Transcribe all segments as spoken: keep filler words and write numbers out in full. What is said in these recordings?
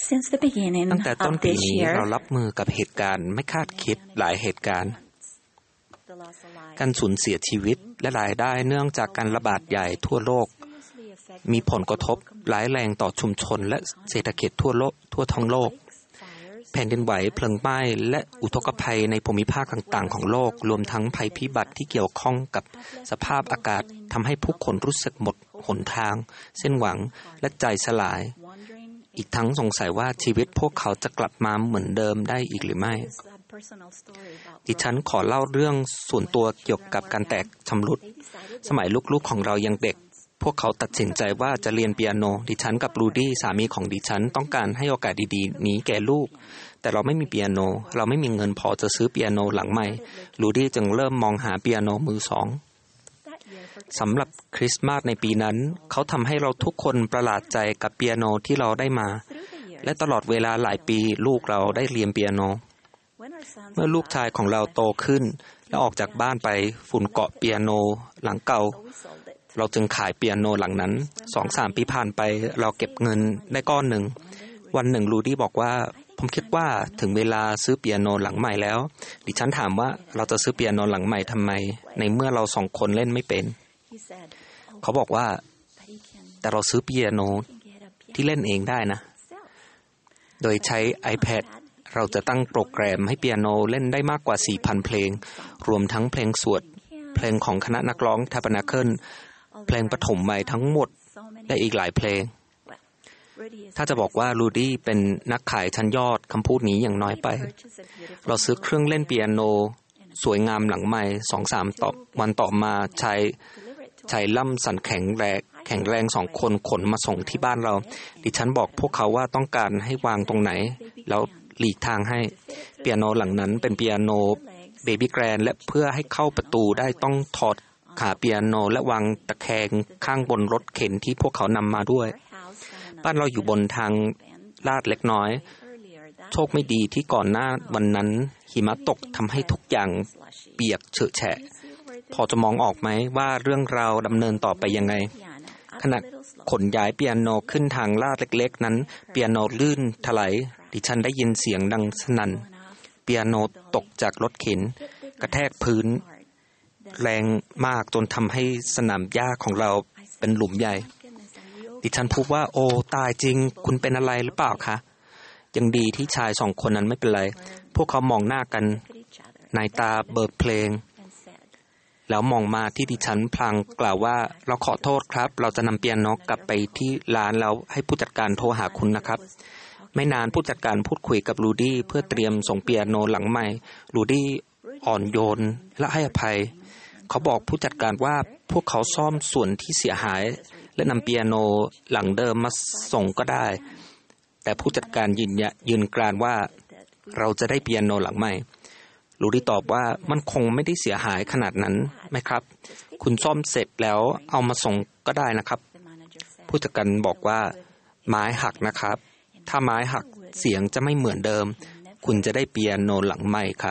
ตั้งแต่ต้นปีนี้เรารับมือกับเหตุการณ์ไม่คาดคิดหลายเหตุการณ์การสูญเสียชีวิตและรายได้เนื่องจากการระบาดใหญ่ทั่วโลกมีผลกระทบร้ายแรงต่อชุมชนและเศรษฐกิจทั่วโลกทั่วทั้งโลกแผ่นดินไหวเพลิงไหม้และอุทกภัยในภูมิภาคต่างๆของโลกรวมทั้งภัยพิบัติที่เกี่ยวข้องกับสภาพอากาศทำให้ผู้คนรู้สึกหมดหนทางเส้นหวังและใจสลายอีกทั้งสงสัยว่าชีวิตพวกเขาจะกลับมาเหมือนเดิมได้อีกหรือไม่ดิฉันขอเล่าเรื่องส่วนตัวเกี่ยวกับการแตกชำรุดสมัยลูกๆของเรายังเด็กพวกเขาตัดสินใจว่าจะเรียนเปียโนดิฉันกับรูดี้สามีของดิฉันต้องการให้โอกาสดีๆนี้แก่ลูกแต่เราไม่มีเปียโนเราไม่มีเงินพอจะซื้อเปียโนหลังใหม่รูดี้จึงเริ่มมองหาเปียโนมือสองสำหรับคริสต์มาสในปีนั้นเขาทำให้เราทุกคนประหลาดใจกับเปียโนที่เราได้มาและตลอดเวลาหลายปีลูกเราได้เรียนเปียโนเมื่อลูกชายของเราโตขึ้นและออกจากบ้านไปฝุ่นเกาะเปียโนหลังเก่าเราจึงขายเปียโนหลังนั้น สองถึงสาม ปีผ่านไปเราเก็บเงินได้ก้อนหนึ่งวันหนึ่งรูดี้บอกว่าผมคิดว่าถึงเวลาซื้อเปียโนหลังใหม่แล้วดิฉันถามว่าเราจะซื้อเปียโนหลังใหม่ทำไมในเมื่อเราสองคนเล่นไม่เป็นเขาบอกว่าแต่เราซื้อเปียโนที่เล่นเองได้นะโดยใช้ iPad เราจะตั้งโปรแกรมให้เปียโนเล่นได้มากกว่า สี่พัน เพลงรวมทั้งเพลงสวดเพลงของคณะนักร้อง Tabernacle เพลงปฐมใหม่ทั้งหมดและอีกหลายเพลงถ้าจะบอกว่ารูดี้เป็นนักขายชั้นยอดคำพูดนี้อย่างน้อยไปเราซื้อเครื่องเล่นเปียโนสวยงามหลังใหม่ สองถึงสาม ต่อวันต่อมาชายชายล่ำสันแข็งแรงแข็งแรงสองคนขนมาส่งที่บ้านเราดิฉันบอกพวกเขาว่าต้องการให้วางตรงไหนแล้วหลีกทางให้เปียโนหลังนั้นเป็นเปียโนเบบี้แกรนและเพื่อให้เข้าประตูได้ต้องถอดขาเปียโนและวางตะแคงข้างบนรถเข็นที่พวกเขานำมาด้วยบ้านเราอยู่บนทางลาดเล็กน้อยโชคไม่ดีที่ก่อนหน้าวันนั้นหิมะตกทำให้ทุกอย่างเปียกเฉอะแฉะพอจะมองออกไหมว่าเรื่องราวดำเนินต่อไปยังไงขณะขนย้ายเปียโนขึ้นทางลาดเล็กๆนั้นเปียโนลื่นถลายดิฉันได้ยินเสียงดังสนั่นเปียโนตกจากรถเข็นกระแทกพื้นแรงมากจนทำให้สนามหญ้าของเราเป็นหลุมใหญ่ดิฉันพูดว่าโอ้ตายจริงคุณเป็นอะไรหรือเปล่าคะยังดีที่ชายสองคนนั้นไม่เป็นไรพวกเขามองหน้ากันนายตาเบิกเพลงแล้วมองมาที่ดิฉันพลางกล่าวว่าเราขอโทษครับเราจะนำเปียโนกลับไปที่ร้านแล้วให้ผู้จัดการโทรหาคุณนะครับไม่นานผู้จัดการพูดคุยกับรูดี้เพื่อเตรียมส่งเปียโนหลังใหม่รูดี้อ่อนโยนและให้อภัยเขาบอกผู้จัดการว่าพวกเขาซ่อมส่วนที่เสียหายและนำเปียโนหลังเดิมมาส่งก็ได้แต่ผู้จัดการยืนยืนกรานว่าเราจะได้เปียโนหลังใหม่รูดี้ตอบว่ามันคงไม่ได้เสียหายขนาดนั้นไหมครับคุณซ่อมเสร็จแล้วเอามาส่งก็ได้นะครับผู้จัดการบอกว่าไม้หักนะครับถ้าไม้หักเสียงจะไม่เหมือนเดิมคุณจะได้เปียโนหลังใหม่ครับ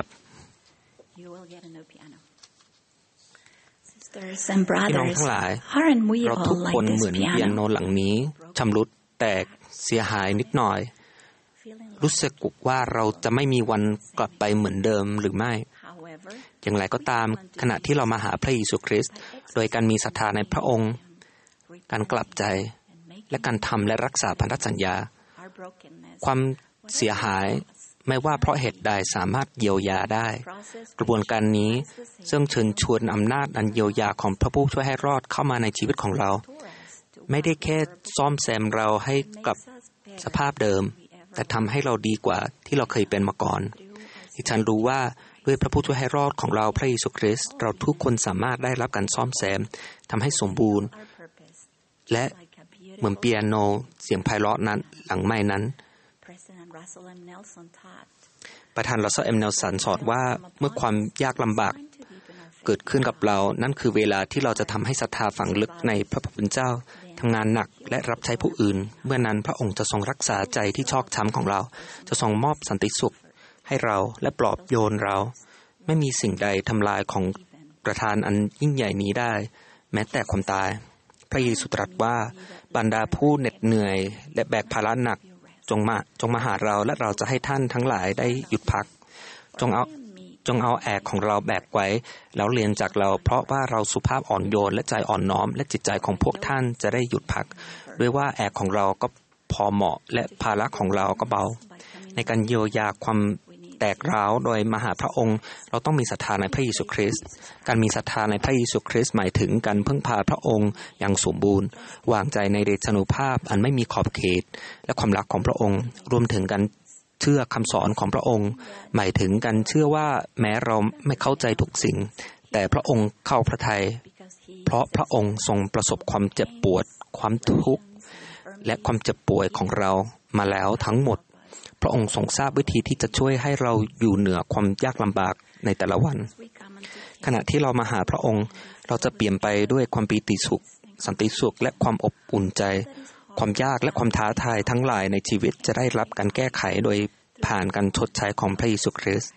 พี่น้องทั้งหลายเราทุกคนเหมือนเปียโนหลังนี้ชำรุดแตกเสียหายนิดหน่อยรู้สึกว่าเราจะไม่มีวันกลับไปเหมือนเดิมหรือไม่อย่างไรก็ตามขณะที่เรามาหาพระเยซูคริสต์โดยการมีศรัทธาในพระองค์การกลับใจและการทำและรักษาพันธสัญญาความเสียหายไม่ว่าเพราะเหตุใดสามารถเยียวยาได้กระบวนการนี้ซึ่งเชิญชวนอำนาจอันเยียวยาของพระผู้ช่วยให้รอดเข้ามาในชีวิตของเราไม่ได้แค่ซ่อมแซมเราให้กลับสภาพเดิมแต่ทำให้เราดีกว่าที่เราเคยเป็นมาก่อนดิฉันรู้ว่าด้วยพระผู้ช่วยให้รอดของเราพระเยซูคริสต์เราทุกคนสามารถได้รับการซ่อมแซมทำให้สมบูรณ์และเหมือนเปียโนเสียงไพเราะนั้นหลังใหม่นั้นประธานรัสเซล เอ็ม เนลสันสอนว่าเมื่อความยากลำบากเกิดขึ้นกับเรานั่นคือเวลาที่เราจะทำให้ศรัทธาฝังลึกในพระผู้เป็นเจ้าทำงานหนักและรับใช้ผู้อื่นเมื่อนั้นพระองค์จะทรงรักษาใจที่ชอกช้ำของเราจะทรงมอบสันติสุขให้เราและปลอบโยนเราไม่มีสิ่งใดทำลายของประทานอันยิ่งใหญ่นี้ได้แม้แต่ความตายพระเยซูตรัสว่าบรรดาผู้เหน็ดเหนื่อยและแบกภาระหนักจงมาจงมาหาเราและเราจะให้ท่านทั้งหลายได้หยุดพักจงเอาจงเอาแอกของเราแบกไว้แล้วเรียนจากเราเพราะว่าเราสุภาพอ่อนโยนและใจอ่อนน้อมและจิตใจของพวกท่านจะได้หยุดพักด้วยว่าแอกของเราก็พอเหมาะและภาระของเราก็เบาในการเยียวยาความแตกร้าวโดยมหาพระองค์เราต้องมีศรัทธาในพระเยซูคริสต์การมีศรัทธาในพระเยซูคริสต์หมายถึงการพึ่งพาพระองค์อย่างสมบูรณ์วางใจในเดชานุภาพอันไม่มีขอบเขตและความรักของพระองค์รวมถึงการเชื่อคำสอนของพระองค์หมายถึงการเชื่อว่าแม้เราไม่เข้าใจทุกสิ่งแต่พระองค์เข้าพระทัยเพราะพระองค์ทรงประสบความเจ็บปวดความทุกข์และความเจ็บป่วยของเรามาแล้วทั้งหมดพระองค์ทรงทราบวิธีที่จะช่วยให้เราอยู่เหนือความยากลำบากในแต่ละวันขณะที่เรามาหาพระองค์เราจะเปลี่ยนไปด้วยความปีติสุขสันติสุขและความอบอุ่นใจความยากและความท้าทายทั้งหลายในชีวิตจะได้รับการแก้ไขโดยผ่านการชดใช้ของพระเยซูคริสต์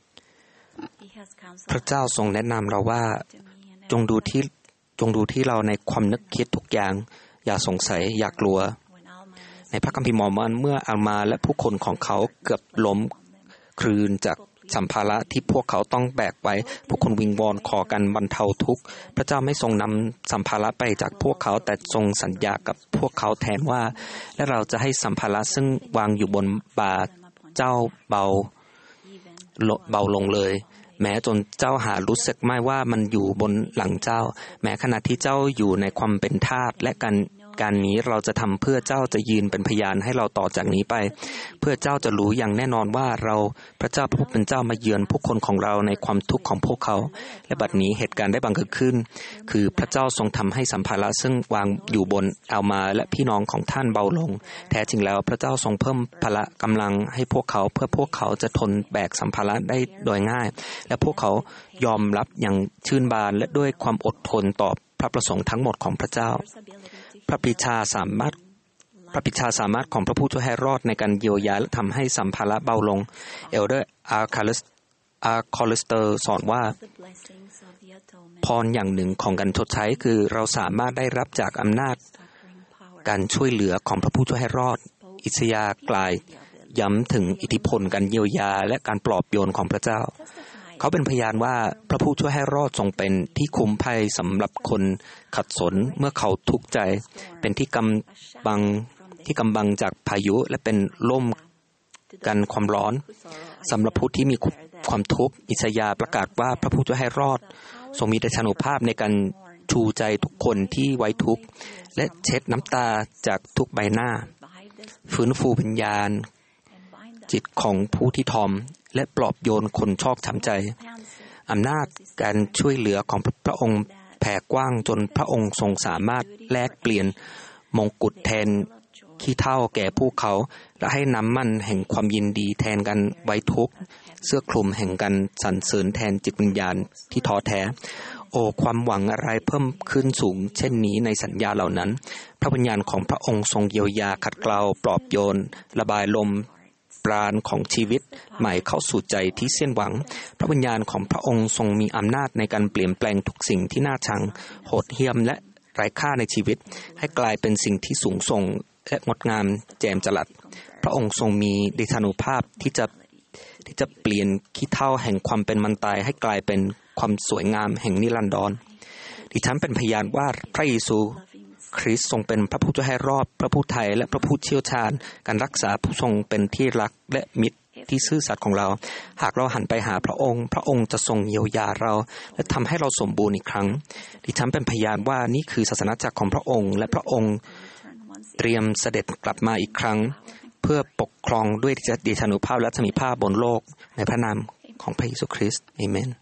พระเจ้าทรงแนะนำเราว่าจงดูที่จงดูที่เราในความนึกคิดทุกอย่างอย่าสงสัยอย่ากลัวในพระคัมภีร์มอร์มอนเมื่ออัลมาและผู้คนของเขาเกือบล้มคลืนจากสัมภาระที่พวกเขาต้องแบกไว้ผู้คนวิงวอนขอกันบรรเทาทุกข์พระเจ้าไม่ทรงนำสัมภาระไปจากพวกเขาแต่ทรงสัญญากับพวกเขาแทนว่าและเราจะให้สัมภาระซึ่งวางอยู่บนบ่าเจ้าเบาเบาลงเลยแม้จนเจ้าหารู้สึกไม่ว่ามันอยู่บนหลังเจ้าแม้ขณะที่เจ้าอยู่ในความเป็นทาสและการการนี้เราจะทำเพื่อเจ้าจะยืนเป็นพยานให้เราต่อจากนี้ไปเพื่อเจ้าจะรู้อย่างแน่นอนว่าเราพระเจ้าผู้เป็นเจ้ามาเยือนผู้คนของเราในความทุกข์ของพวกเขาและบัดนี้เหตุการณ์ได้บังเกิดขึ้นคือพระเจ้าทรงทำให้สัมภาระซึ่งวางอยู่บนอัลมาและพี่น้องของท่านเบาลงแท้จริงแล้วพระเจ้าทรงเพิ่มพละกำลังให้พวกเขาเพื่อพวกเขาจะทนแบกสัมภาระได้โดยง่ายและพวกเขายอมรับอย่างชื่นบานและด้วยความอดทนต่อพระประสงค์ทั้งหมดของพระเจ้าพระปรีชาสามารถพระปรีชาสามารถของพระผู้ช่วยให้รอดในการเยียวยาและทำให้สัมภาระเบาลงเอลเดอร์อาร์คาลิสอาร์คอลิสเตอร์สอนว่าพรอย่างหนึ่งของการชดใช้คือเราสามารถได้รับจากอำนาจการช่วยเหลือของพระผู้ช่วยให้รอดอิสยาห์กล่าวย้ำถึงอิทธิพลการเยียวยาและการปลอบโยนของพระเจ้าเขาเป็นพยานว่าพระผู้ช่วยให้รอดทรงเป็นที่คุ้มภัยสำหรับคนขัดสนเมื่อเขาทุกข์ใจเป็นที่กำบังที่กำบังจากพายุและเป็นร่มกันความร้อนสำหรับผู้ที่มีความทุกข์อิสยาห์ประกาศว่าพระผู้ช่วยให้รอดทรงมีเดชานุภาพในการชูใจทุกคนที่ไว้ทุกข์และเช็ดน้ำตาจากทุกใบหน้าฟื้นฟูวิญญาณจิตของผู้ที่ทอมและปลอบโยนคนชอกช้ำใจอำนาจการช่วยเหลือของพระองค์แผ่กว้างจนพระองค์ทรงสามารถแลกเปลี่ยนมงกุฎแทนขี้เถ้าแก่ผู้เขาและให้น้ำมันแห่งความยินดีแทนกันไว้ทุกข์เสื้อคลุมแห่งการสรรเสริญแทนจิตวิญญาณที่ท้อแท้โอ้ความหวังอะไรเพิ่มขึ้นสูงเช่นนี้ในสัญญาเหล่านั้นพระวิญญาณของพระองค์ทรงเยียวยาขัดเกลาปลอบโยนระบายลมปราณของชีวิตใหม่เข้าสู่ใจที่เสี่ยงหวังพระวิญญาณของพระองค์ทรงมีอำนาจในการเปลี่ยนแปลงทุกสิ่งที่น่าชังโหดเหี้ยมและไร้ค่าในชีวิตให้กลายเป็นสิ่งที่สูงส่งและงดงามแจ่มจรัสพระองค์ทรงมีเดชานุภาพที่จะที่จะเปลี่ยนขี้เถ้าแห่งความเป็นมันตายให้กลายเป็นความสวยงามแห่งนิรันดรดิฉันเป็นพยานว่าพระเยซูคริสต์ทรงเป็นพระผู้ช่วยให้รอดพระผู้ไถ่และพระผู้เชี่ยวชาญการรักษาผู้ทรงเป็นที่รักและมิตรที่ซื่อสัตย์ของเราหากเราหันไปหาพระองค์พระองค์จะทรงเยียวยาเราและทำให้เราสมบูรณ์อีกครั้งดิฉันเป็นพยานว่านี่คือศาสนาจักรของพระองค์และพระองค์เตรียมเสด็จกลับมาอีกครั้งเพื่อปกครองด้วยเดชานุภาพและสมิภาพบนโลกในพระนามของพระเยซูคริสต์อาเมน